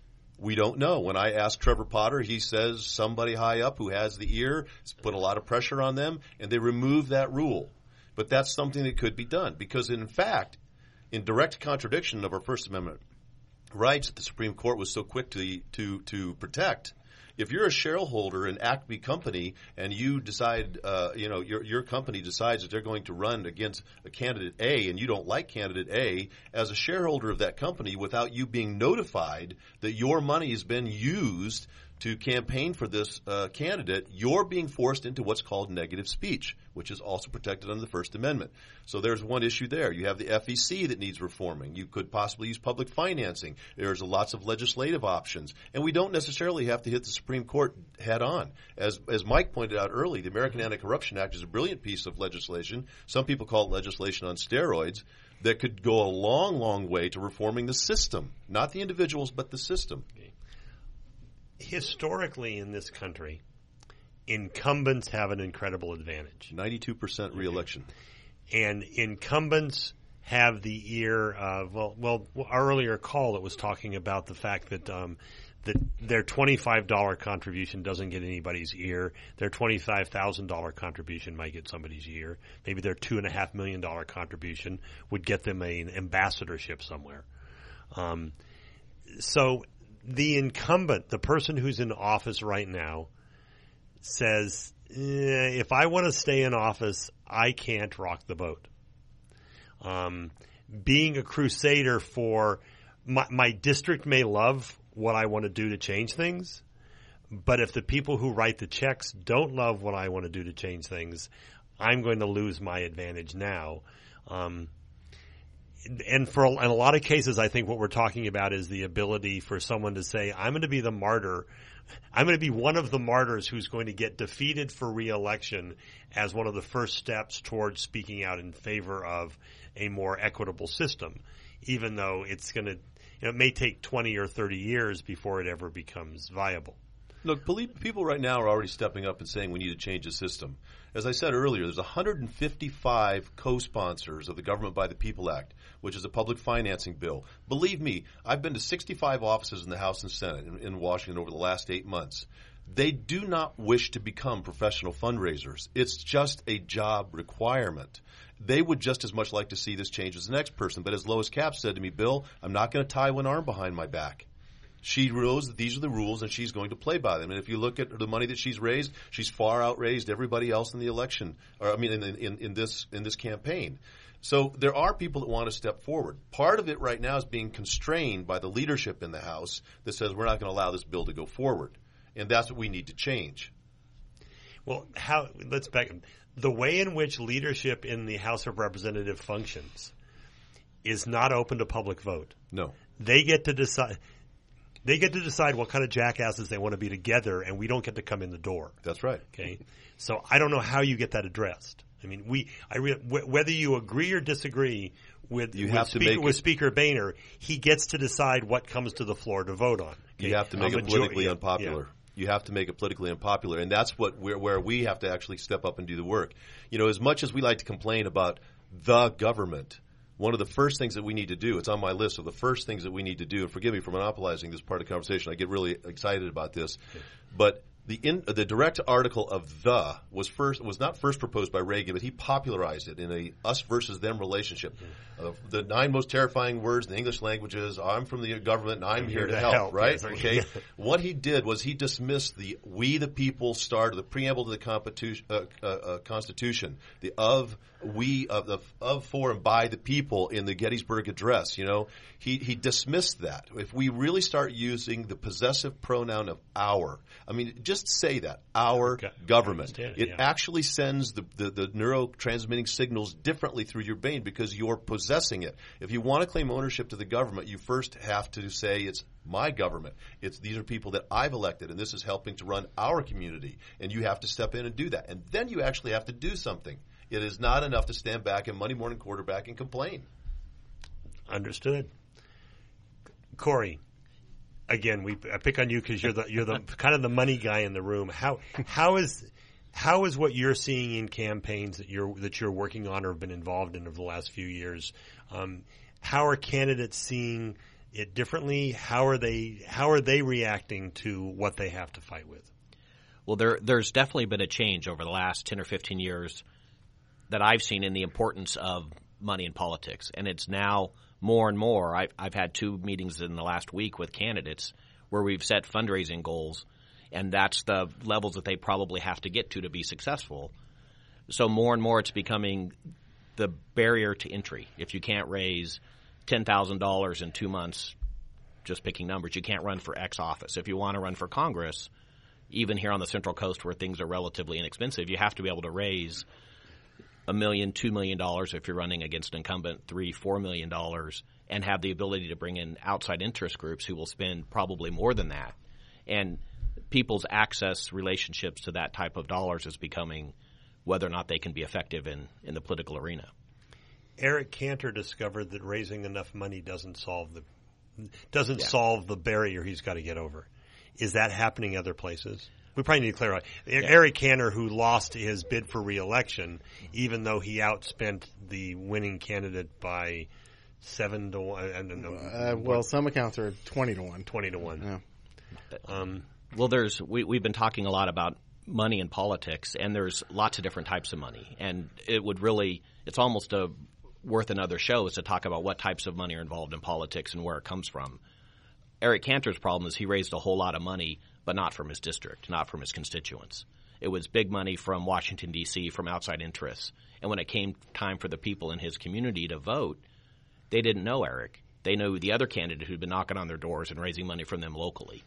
We don't know. When I asked Trevor Potter, he says somebody high up who has the ear put a lot of pressure on them, and they removed that rule. But that's something that could be done because, in fact, in direct contradiction of our First Amendment rights that the Supreme Court was so quick to protect, if you're a shareholder in Acme Company and you decide, your company decides that they're going to run against a candidate A and you don't like candidate A, as a shareholder of that company, without you being notified that your money has been used to campaign for this candidate, you're being forced into what's called negative speech, which is also protected under the First Amendment. So there's one issue there. You have the FEC that needs reforming. You could possibly use public financing. There's lots of legislative options. And we don't necessarily have to hit the Supreme Court head on. As Mike pointed out early, the American Anti-Corruption Act is a brilliant piece of legislation. Some people call it legislation on steroids that could go a long, long way to reforming the system. Not the individuals, but the system. Historically in this country, incumbents have an incredible advantage. 92% re-election. And incumbents have the ear of, well, our earlier call, it was talking about the fact that that their $25 contribution doesn't get anybody's ear. Their $25,000 contribution might get somebody's ear. Maybe their $2.5 million contribution would get them an ambassadorship somewhere. So the incumbent, the person who's in office right now, says, if I want to stay in office, I can't rock the boat. Being a crusader for my district may love what I want to do to change things, but if the people who write the checks don't love what I want to do to change things, I'm going to lose my advantage now. And in a lot of cases, I think what we're talking about is the ability for someone to say, I'm going to be the martyr. I'm going to be one of the martyrs who's going to get defeated for re-election as one of the first steps towards speaking out in favor of a more equitable system, even though it's going to, it may take 20 or 30 years before it ever becomes viable. Look, people right now are already stepping up and saying we need to change the system. As I said earlier, there's 155 co-sponsors of the Government by the People Act, which is a public financing bill. Believe me, I've been to 65 offices in the House and Senate in Washington over the last 8 months. They do not wish to become professional fundraisers. It's just a job requirement. They would just as much like to see this change as the next person. But as Lois Capps said to me, Bill, I'm not going to tie one arm behind my back. She knows that these are the rules, and she's going to play by them. And if you look at the money that she's raised, she's far outraised everybody else in the election, or in this campaign. So there are people that want to step forward. Part of it right now is being constrained by the leadership in the House that says we're not going to allow this bill to go forward, and that's what we need to change. Well, let's back up. The way in which leadership in the House of Representatives functions is not open to public vote. No, they get to decide. They get to decide what kind of jackasses they want to be together, and we don't get to come in the door. That's right. Okay, so I don't know how you get that addressed. I mean, whether you agree or disagree with Speaker Boehner, he gets to decide what comes to the floor to vote on. Okay? You have to make it politically unpopular. Yeah. You have to make it politically unpopular, and that's where we have to actually step up and do the work. You know, as much as we like to complain about the government, one of the first things that we need to do, it's on my list of the first things that we need to do, and forgive me for monopolizing this part of the conversation, I get really excited about this, but the direct article of "the" was not first proposed by Reagan, but he popularized it in a us versus them relationship. The 9 most terrifying words in the English language is, I'm from the government and I'm here to help, right? Yes. Okay. What he did was he dismissed the "we the people" start of the preamble to the Constitution, the of, we, of, for, and by the people in the Gettysburg Address. You know, he dismissed that. If we really start using the possessive pronoun of our, I mean, just say that, our government. It actually sends the neurotransmitting signals differently through your brain because you're possessing it. If you want to claim ownership to the government, you first have to say it's my government. These are people that I've elected, and this is helping to run our community. And you have to step in and do that. And then you actually have to do something. It is not enough to stand back and Monday morning quarterback and complain. Understood. Corey, again, I pick on you because you're the kind of the money guy in the room. How is what you're seeing in campaigns that you're working on or have been involved in over the last few years? How are candidates seeing it differently? How are they reacting to what they have to fight with? Well, there's definitely been a change over the last 10 or 15 years that I've seen in the importance of money in politics, and it's now more and more. I've had 2 meetings in the last week with candidates where we've set fundraising goals, and that's the levels that they probably have to get to be successful. So more and more it's becoming the barrier to entry. If you can't raise $10,000 in 2 months, just picking numbers, you can't run for X office. If you want to run for Congress, even here on the Central Coast where things are relatively inexpensive, you have to be able to raise $1 million, $2 million if you're running against an incumbent, $3, $4 million, and have the ability to bring in outside interest groups who will spend probably more than that. And people's access relationships to that type of dollars is becoming whether or not they can be effective in the political arena. Eric Cantor discovered that raising enough money doesn't solve the barrier he's got to get over. Is that happening other places? We probably need to clarify. Eric Cantor, who lost his bid for re-election, even though he outspent the winning candidate by 7 to 1. Well, some accounts are 20 to 1. 20 to 1. Yeah. Well, we've been talking a lot about money in politics, and there's lots of different types of money, and it's almost a worth another show is to talk about what types of money are involved in politics and where it comes from. Eric Cantor's problem is he raised a whole lot of money, but not from his district, not from his constituents. It was big money from Washington, D.C., from outside interests. And when it came time for the people in his community to vote, they didn't know Eric. They knew the other candidate who'd been knocking on their doors and raising money from them locally.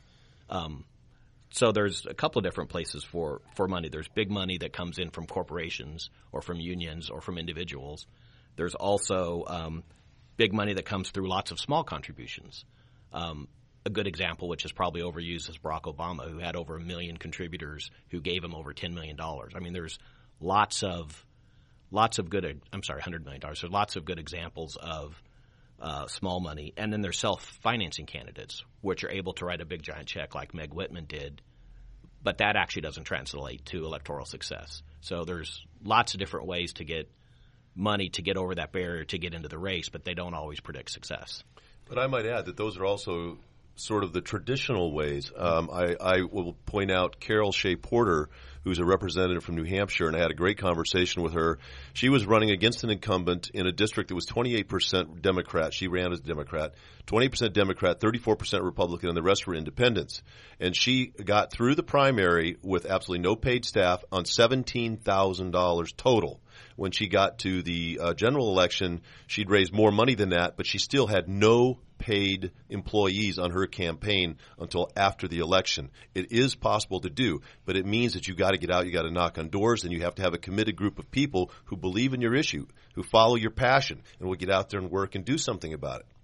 So there's a couple of different places for money. There's big money that comes in from corporations or from unions or from individuals. There's also big money that comes through lots of small contributions. A good example, which is probably overused, is Barack Obama, who had over 1 million contributors who gave him over $10 million. I mean, there's lots of good – I'm sorry, $100 million. There's lots of good examples of small money. And then there's self-financing candidates, which are able to write a big giant check like Meg Whitman did, but that actually doesn't translate to electoral success. So there's lots of different ways to get money to get over that barrier to get into the race, but they don't always predict success. But I might add that those are also sort of the traditional ways. I will point out Carol Shea Porter, who's a representative from New Hampshire, and I had a great conversation with her. She was running against an incumbent in a district that was 28% Democrat. She ran as a Democrat, 20% Democrat, 34% Republican, and the rest were independents. And she got through the primary with absolutely no paid staff on $17,000 total. When she got to the general election, she'd raised more money than that, but she still had no paid employees on her campaign until after the election. It is possible to do, but it means that you got to get out, you got to knock on doors, and you have to have a committed group of people who believe in your issue, who follow your passion, and will get out there and work and do something about it.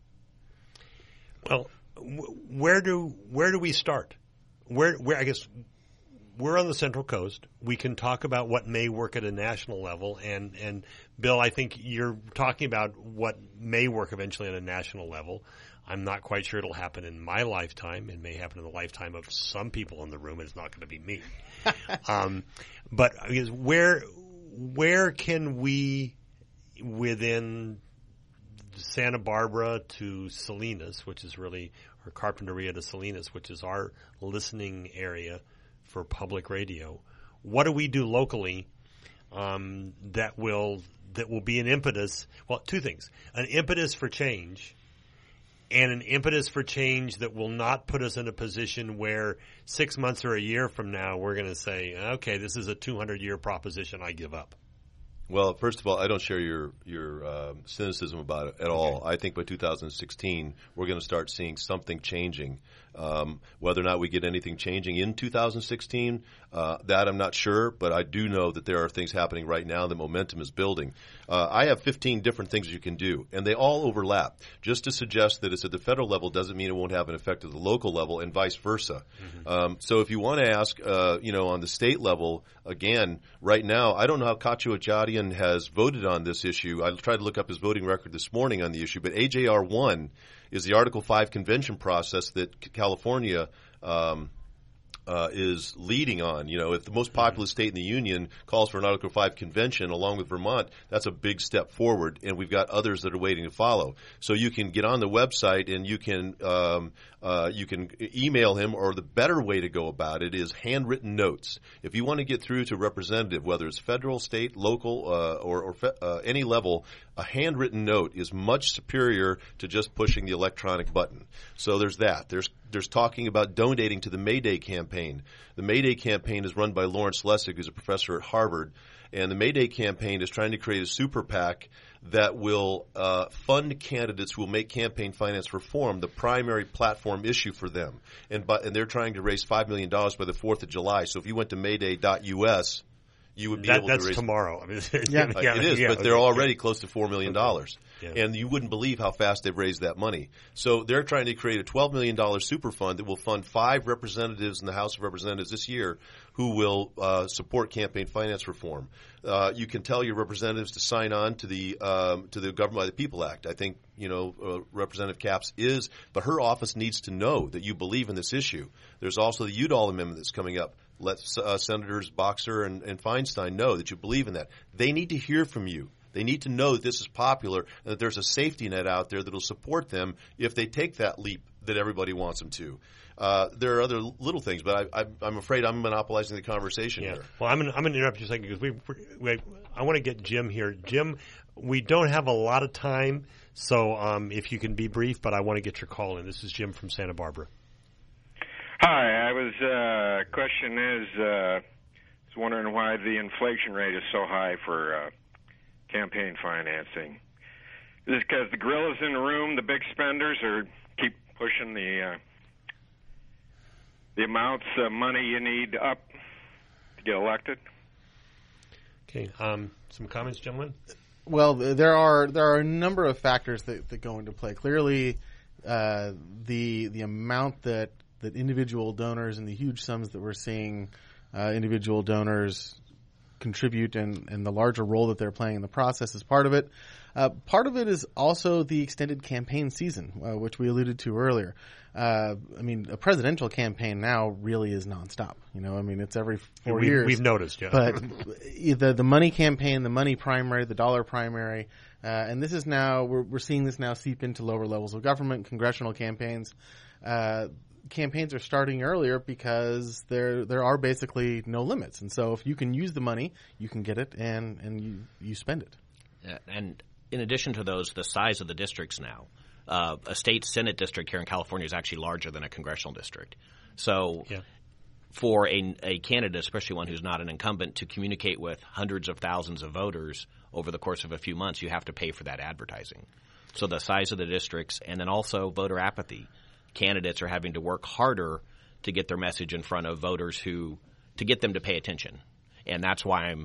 Well, where do we start? Where I guess we're on the Central Coast. We can talk about what may work at a national level, and Bill, I think you're talking about what may work eventually on a national level. I'm not quite sure it'll happen in my lifetime. It may happen in the lifetime of some people in the room. It's not going to be me. But I guess where can we, within Santa Barbara to Salinas, which is really, or Carpinteria to Salinas, which is our listening area for public radio, what do we do locally that will be an impetus? Well, two things: an impetus for change, and an impetus for change that will not put us in a position where 6 months or a year from now we're going to say, "Okay, this is a 200-year proposition. I give up." Well, first of all, I don't share your cynicism about it at all. I think by 2016 we're going to start seeing something changing. Whether or not we get anything changing in 2016, that I'm not sure, but I do know that there are things happening right now. The momentum is building. I have 15 different things you can do, and they all overlap. Just to suggest that it's at the federal level doesn't mean it won't have an effect at the local level, and vice versa. Mm-hmm. So if you want to ask, on the state level, again, right now, I don't know how Cacho Ejadian has voted on this issue. I tried to look up his voting record this morning on the issue, but AJR 1 is the Article 5 convention process that California is leading on. You know, if the most populous state in the union calls for an Article 5 convention along with Vermont, that's a big step forward, and we've got others that are waiting to follow. So you can get on the website and you can email him, or the better way to go about it is handwritten notes. If you want to get through to representative, whether it's federal, state, local, or any level, a handwritten note is much superior to just pushing the electronic button. So there's that. There's talking about donating to the May Day campaign. The May Day campaign is run by Lawrence Lessig, who's a professor at Harvard. And the May Day campaign is trying to create a super PAC that will fund candidates who will make campaign finance reform the primary platform issue for them. And they're trying to raise $5 million by the 4th of July. So if you went to mayday.us, you would be able to raise – That's tomorrow. I mean, it is, but they're already close to $4 million. Yeah. And you wouldn't believe how fast they've raised that money. So they're trying to create a $12 million super fund that will fund 5 representatives in the House of Representatives this year who will support campaign finance reform. You can tell your representatives to sign on to the Government by the People Act. I think Representative Capps is, but her office needs to know that you believe in this issue. There's also the Udall Amendment that's coming up. Let Senators Boxer and Feinstein know that you believe in that. They need to hear from you. They need to know that this is popular and that there's a safety net out there that will support them if they take that leap that everybody wants them to. There are other little things, but I'm afraid I'm monopolizing the conversation here. Well, I'm going to interrupt you a second because I want to get Jim here. Jim, we don't have a lot of time, so if you can be brief, but I want to get your call in. This is Jim from Santa Barbara. Hi, I was. Question is, was wondering why the inflation rate is so high for campaign financing. Is it because the gorillas in the room, the big spenders, are keep pushing the amounts of money you need up to get elected? Okay, some comments, gentlemen? Well, there are a number of factors that go into play. Clearly, the amount that individual donors and the huge sums that we're seeing individual donors contribute and the larger role that they're playing in the process is part of it. Part of it is also the extended campaign season, which we alluded to earlier. I mean, a presidential campaign now really is nonstop. It's every 4 years. We've noticed, yeah. But the money campaign, the money primary, the dollar primary, and this is now we're seeing this now seep into lower levels of government, congressional campaigns. Campaigns are starting earlier because there are basically no limits, and so if you can use the money, you can get it, and you spend it. And in addition to those, the size of the districts now, a state Senate district here in California is actually larger than a congressional district. So for a candidate, especially one who's not an incumbent, to communicate with hundreds of thousands of voters over the course of a few months, you have to pay for that advertising. So the size of the districts, and then also voter apathy. Candidates are having to work harder to get their message in front of voters to get them to pay attention. And that's why I'm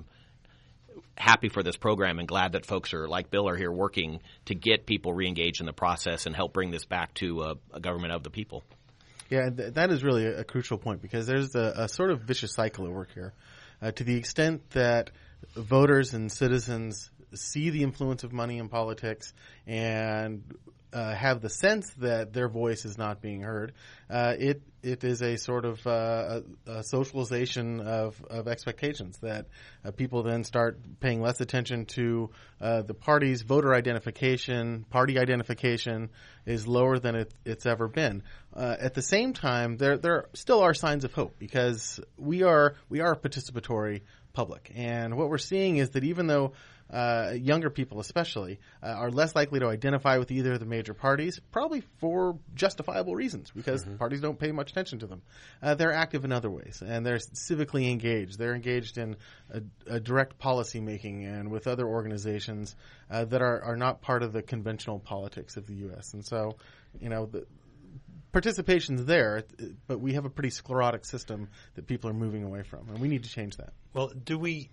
happy for this program and glad that folks like Bill are here working to get people reengaged in the process and help bring this back to a government of the people. Yeah, that is really a crucial point because there's a sort of vicious cycle at work here. To the extent that voters and citizens see the influence of money in politics and have the sense that their voice is not being heard, it is a sort of a socialization of expectations that people then start paying less attention to the parties. Voter identification, party identification is lower than it's ever been. At the same time, there still are signs of hope because we are a participatory public, and what we're seeing is that even though younger people especially are less likely to identify with either of the major parties, probably for justifiable reasons because parties don't pay much attention to them. They're active in other ways, and they're civically engaged. They're engaged in a direct policy making and with other organizations that are not part of the conventional politics of the U.S. And so, the participation's there, but we have a pretty sclerotic system that people are moving away from, and we need to change that. Well, do we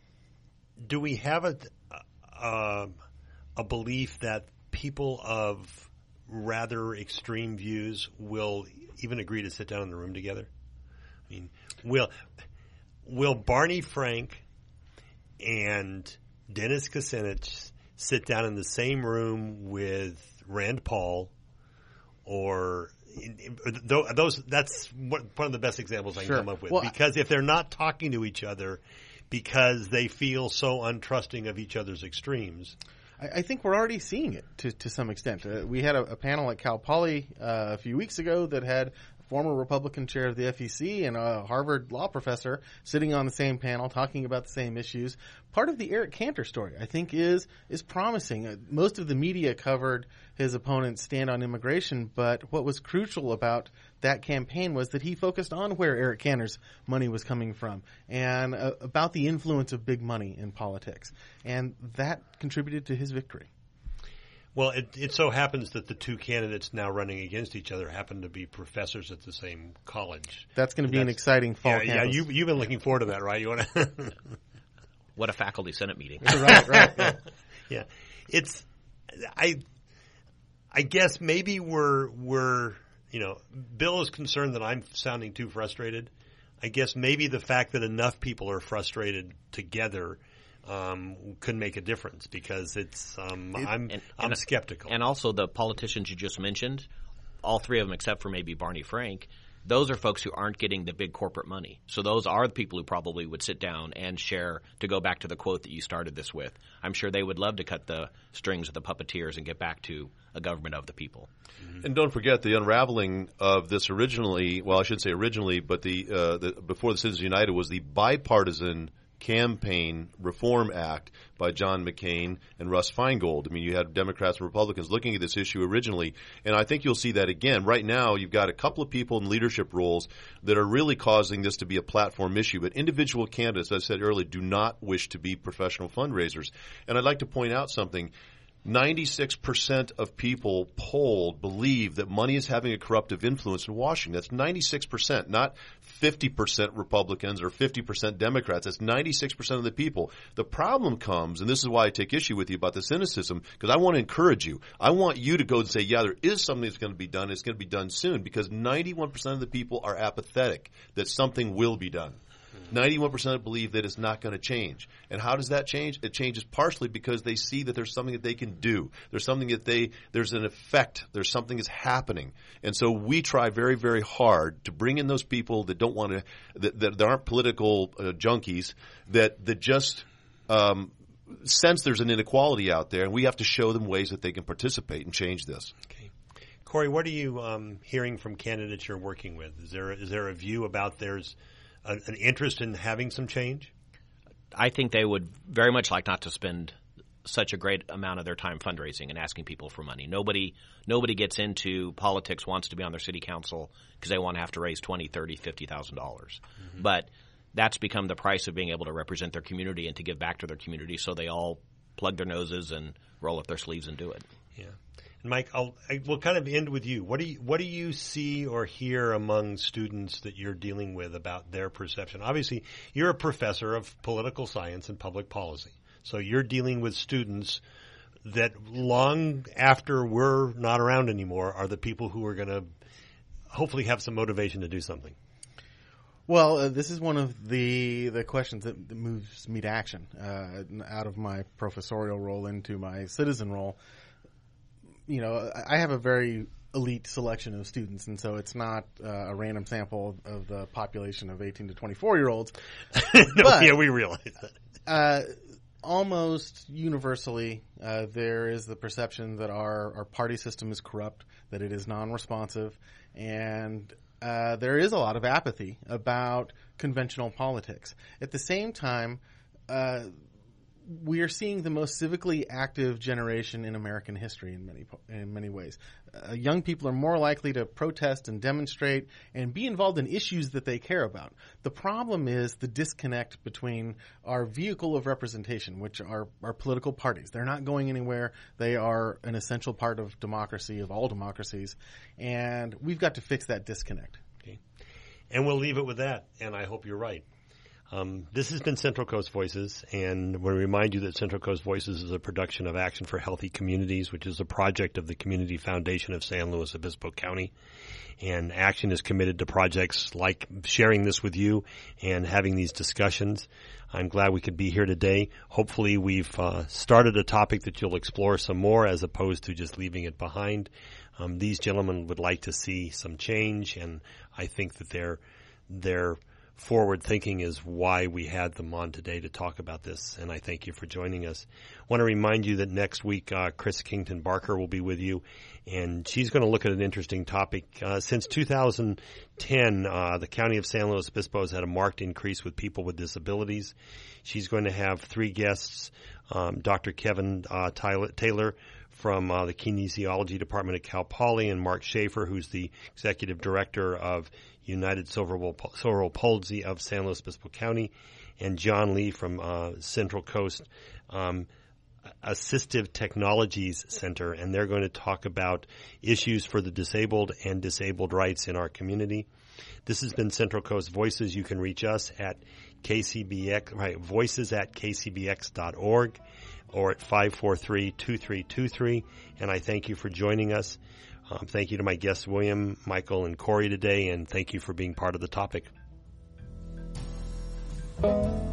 have a belief that people of rather extreme views will even agree to sit down in the room together? I mean, will Barney Frank and Dennis Kucinich sit down in the same room with Rand Paul or those? That's one of the best examples I can come up with. Well, because if they're not talking to each other because they feel so untrusting of each other's extremes. I think we're already seeing it to some extent. We had a panel at Cal Poly a few weeks ago that had former Republican chair of the FEC and a Harvard law professor sitting on the same panel talking about the same issues. Part of the Eric Cantor story, I think, is promising. Most of the media covered his opponent's stand on immigration, but what was crucial about that campaign was that he focused on where Eric Cantor's money was coming from and about the influence of big money in politics. And that contributed to his victory. Well, it so happens that the two candidates now running against each other happen to be professors at the same college. That's going to be an exciting fall campus. Yeah, you've been looking forward to that, right? You want to? What a faculty senate meeting! right. Yeah, it's I guess maybe we're Bill is concerned that I'm sounding too frustrated. I guess maybe the fact that enough people are frustrated together could make a difference because I'm skeptical. And also the politicians you just mentioned, all three of them except for maybe Barney Frank, those are folks who aren't getting the big corporate money. So those are the people who probably would sit down and share, to go back to the quote that you started this with. I'm sure they would love to cut the strings of the puppeteers and get back to a government of the people. And don't forget the unraveling of this originally, well, I shouldn't say originally, but the before the Citizens United was the bipartisan Campaign Reform Act by John McCain and Russ Feingold. I mean, you had Democrats and Republicans looking at this issue originally, and I think you'll see that again. Right now, you've got a couple of people in leadership roles that are really causing this to be a platform issue, but individual candidates, as I said earlier, do not wish to be professional fundraisers. And I'd like to point out something. 96% of people polled believe that money is having a corruptive influence in Washington. That's 96%, not 50% Republicans or 50% Democrats. That's 96% of the people. The problem comes, and this is why I take issue with you about the cynicism, because I want to encourage you. I want you to go and say, yeah, there is something that's going to be done. It's going to be done soon, because 91% of the people are apathetic that something will be done. 91% believe that it's not going to change. And how does that change? It changes partially because they see that there's something that they can do. There's something that there's an effect. There's something that's happening. And so we try very, very hard to bring in those people that don't want to, that aren't political junkies, that just sense there's an inequality out there, and we have to show them ways that they can participate and change this. Okay. Corey, what are you hearing from candidates you're working with? Is there a view about there's an interest in having some change? I think they would very much like not to spend such a great amount of their time fundraising and asking people for money. Nobody gets into politics, wants to be on their city council because they want to have to raise $20,000, $30,000, $50,000. Mm-hmm. But that's become the price of being able to represent their community and to give back to their community, so they all plug their noses and roll up their sleeves and do it. Yeah. Mike, we'll kind of end with you. What do you see or hear among students that you're dealing with about their perception? Obviously, you're a professor of political science and public policy, so you're dealing with students that long after we're not around anymore are the people who are going to hopefully have some motivation to do something. Well, this is one of the questions that moves me to action out of my professorial role into my citizen role. You know, I have a very elite selection of students, and so it's not a random sample of the population of 18 to 24-year-olds. Yeah, we realize that. Almost universally, there is the perception that our party system is corrupt, that it is non-responsive, and there is a lot of apathy about conventional politics. At the same time, we are seeing the most civically active generation in American history in many ways. Young people are more likely to protest and demonstrate and be involved in issues that they care about. The problem is the disconnect between our vehicle of representation, which are our political parties. They're not going anywhere. They are an essential part of democracy, of all democracies, and we've got to fix that disconnect. Okay. And we'll leave it with that, and I hope you're right. This has been Central Coast Voices, and I want to remind you that Central Coast Voices is a production of Action for Healthy Communities, which is a project of the Community Foundation of San Luis Obispo County. And Action is committed to projects like sharing this with you and having these discussions. I'm glad we could be here today. Hopefully we've started a topic that you'll explore some more as opposed to just leaving it behind. These gentlemen would like to see some change, and I think that their forward thinking is why we had them on today to talk about this, and I thank you for joining us. I want to remind you that next week Chris Kington Barker will be with you, and she's going to look at an interesting topic. Since 2010, the County of San Luis Obispo has had a marked increase with people with disabilities. She's going to have three guests, Dr. Kevin Taylor from the Kinesiology Department at Cal Poly, and Mark Schaefer, who's the Executive Director of United Cerebral Palsy of San Luis Obispo County, and John Lee from Central Coast Assistive Technologies Center, and they're going to talk about issues for the disabled and disabled rights in our community. This has been Central Coast Voices. You can reach us at voices@kcbx.org or at 543-2323, and I thank you for joining us. Thank you to my guests, William, Michael, and Corey today, and thank you for being part of the topic.